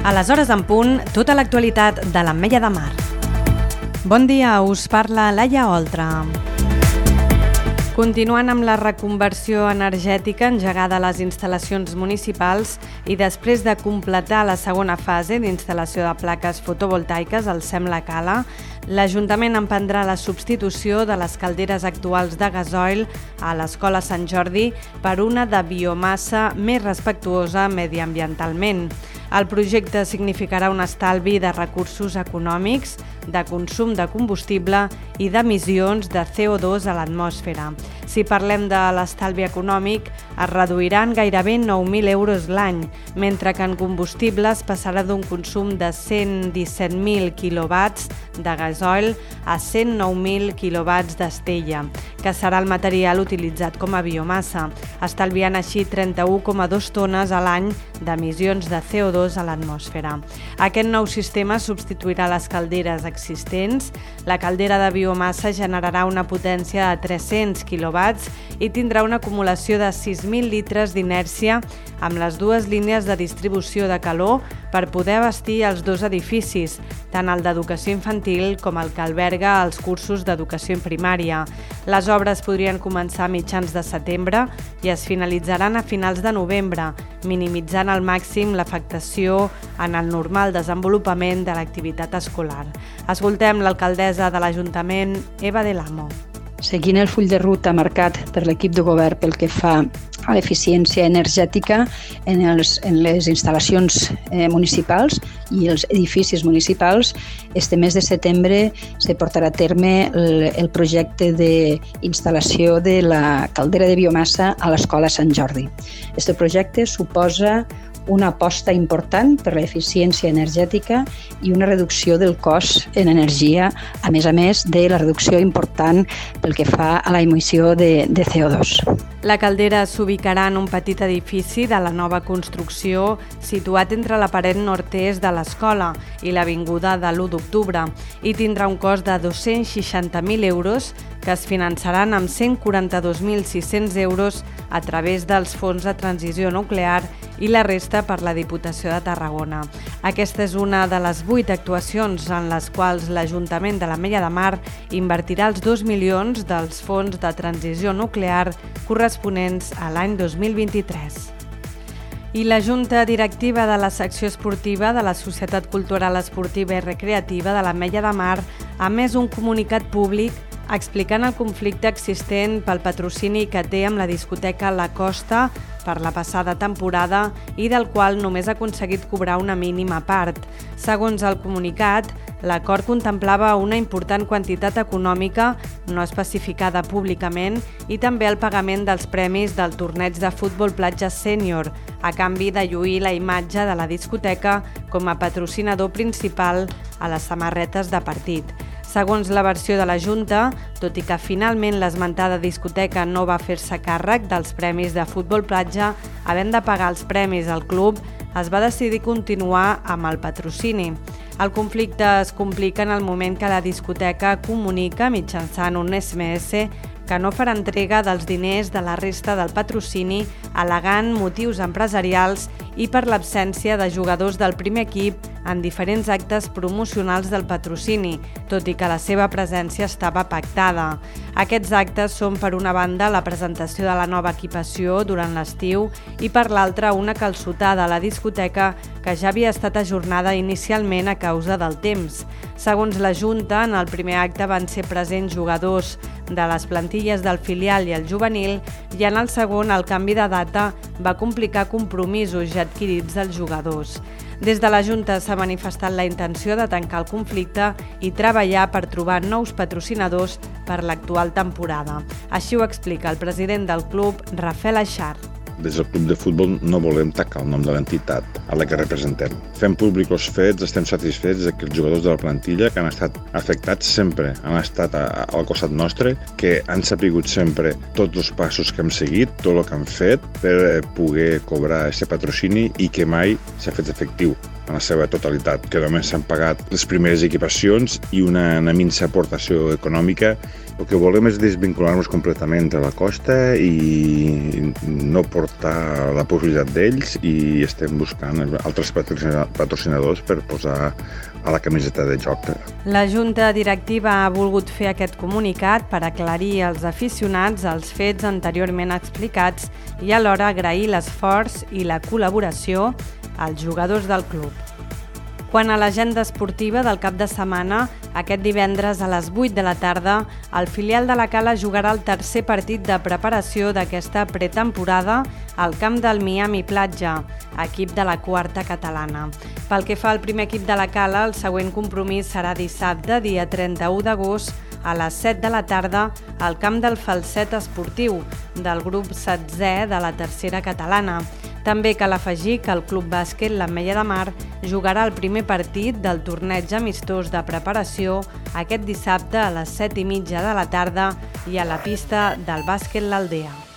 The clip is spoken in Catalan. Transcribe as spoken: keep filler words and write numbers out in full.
A les hores en punt, tota l'actualitat de l'Ametlla de Mar. Bon dia, us parla Laia Oltra. Continuant amb la reconversió energètica engegada a les instal·lacions municipals i després de completar la segona fase d'instal·lació de plaques fotovoltaiques al SEM La Cala, l'Ajuntament emprendrà la substitució de les calderes actuals de gasoil a l'Escola Sant Jordi per una de biomassa més respectuosa mediambientalment. El projecte significarà un estalvi de recursos econòmics, de consum de combustible i d'emissions de C O dos a l'atmosfera. Si parlem de l'estalvi econòmic, es reduiran gairebé nou mil euros l'any, mentre que en combustibles passarà d'un consum de cent disset mil quilowatts de gasoil a cent nou mil quilowatts d'estella, que serà el material utilitzat com a biomassa, estalviant així trenta-u coma dos tones a l'any d'emissions de C O dos a l'atmosfera. Aquest nou sistema substituirà les calderes existents. La caldera de biomassa generarà una potència de tres-cents quilowatts i tindrà una acumulació de sis mil litres d'inèrcia amb les dues línies de distribució de calor per poder abastir els dos edificis, tant el d'educació infantil com el que alberga els cursos d'educació primària. Les obres podrien començar a mitjans de setembre i es finalitzaran a finals de novembre, minimitzant al màxim l'afectació en el normal desenvolupament de l'activitat escolar. Escoltem l'alcaldessa de l'Ajuntament, Eva Del Amo. Seguint el full de ruta marcat per l'equip de govern pel que fa a l'eficiència energètica en, els, en les instal·lacions eh, municipals i els edificis municipals, este mes de setembre se portarà a terme el, el projecte d'instal·lació de la caldera de biomassa a l'Escola Sant Jordi. Este projecte suposa una aposta important per l'eficiència energètica i una reducció del cost en energia, a més a més de la reducció important pel que fa a la emissió de, de C O dos. La caldera s'ubicarà en un petit edifici de la nova construcció situat entre la paret nord-est de l'escola i l'avinguda de l'u d'octubre i tindrà un cost de dos-cents seixanta mil euros que es finançaran amb cent quaranta-dos mil sis-cents euros a través dels fons de transició nuclear i la resta per la Diputació de Tarragona. Aquesta és una de les vuit actuacions en les quals l'Ajuntament de l'Ametlla de Mar invertirà els dos milions dels fons de transició nuclear corresponents a l'any dos mil vint-i-tres. I la Junta Directiva de la Secció Esportiva de la Societat Cultural Esportiva i Recreativa de l'Ametlla de Mar ha emès un comunicat públic explicant el conflicte existent pel patrocini que té amb la discoteca La Costa per la passada temporada i del qual només ha aconseguit cobrar una mínima part. Segons el comunicat, l'acord contemplava una important quantitat econòmica no especificada públicament i també el pagament dels premis del torneig de futbol platja sènior, a canvi de lluir la imatge de la discoteca com a patrocinador principal a les samarretes de partit. Segons la versió de la Junta, tot i que finalment l'esmentada discoteca no va fer-se càrrec dels premis de futbol platja, havent de pagar els premis al club, es va decidir continuar amb el patrocini. El conflicte es complica en el moment que la discoteca comunica mitjançant un S M S que no farà entrega dels diners de la resta del patrocini al·legant motius empresarials i per l'absència de jugadors del primer equip en diferents actes promocionals del patrocini, tot i que la seva presència estava pactada. Aquests actes són, per una banda, la presentació de la nova equipació durant l'estiu i, per l'altra, una calçotada a la discoteca que ja havia estat ajornada inicialment a causa del temps. Segons la Junta, en el primer acte van ser presents jugadors de les plantilles del filial i el juvenil i en el segon el canvi de data va complicar compromisos ja adquirits dels jugadors. Des de la Junta s'ha manifestat la intenció de tancar el conflicte i treballar per trobar nous patrocinadors per l'actual temporada. Així ho explica el president del club, Rafael Aixar. Des del club de futbol no volem tacar el nom de l'entitat a la que representem. Fem públics els fets, estem satisfets que els jugadors de la plantilla que han estat afectats sempre han estat al costat nostre, que han sapigut sempre tots els passos que hem seguit, tot el que han fet per poder cobrar aquest patrocini i que mai s'ha fet efectiu. en la seva totalitat, que només s'han pagat les primeres equipacions i una, una minsa aportació econòmica. El que volem és desvincular-nos completament de la costa i no portar la possibilitat d'ells, i estem buscant altres patrocinadors per posar a la camiseta de joc. La Junta Directiva ha volgut fer aquest comunicat per aclarir als aficionats els fets anteriorment explicats i alhora agrair l'esforç i la col·laboració als jugadors del club. Quant a l'agenda esportiva del cap de setmana, aquest divendres a les vuit de la tarda, el filial de la Cala jugarà el tercer partit de preparació d'aquesta pretemporada al camp del Miami Platja, equip de la quarta catalana. Pel que fa al primer equip de la Cala, el següent compromís serà dissabte, dia trenta-u d'agost, a les set de la tarda, al camp del Falset Esportiu, del grup setzè de la tercera catalana. També cal afegir que el Club Bàsquet l'Ametlla de Mar jugarà el primer partit del torneig amistós de preparació aquest dissabte a les set i mitja de la tarda i a la pista del Bàsquet l'Aldea.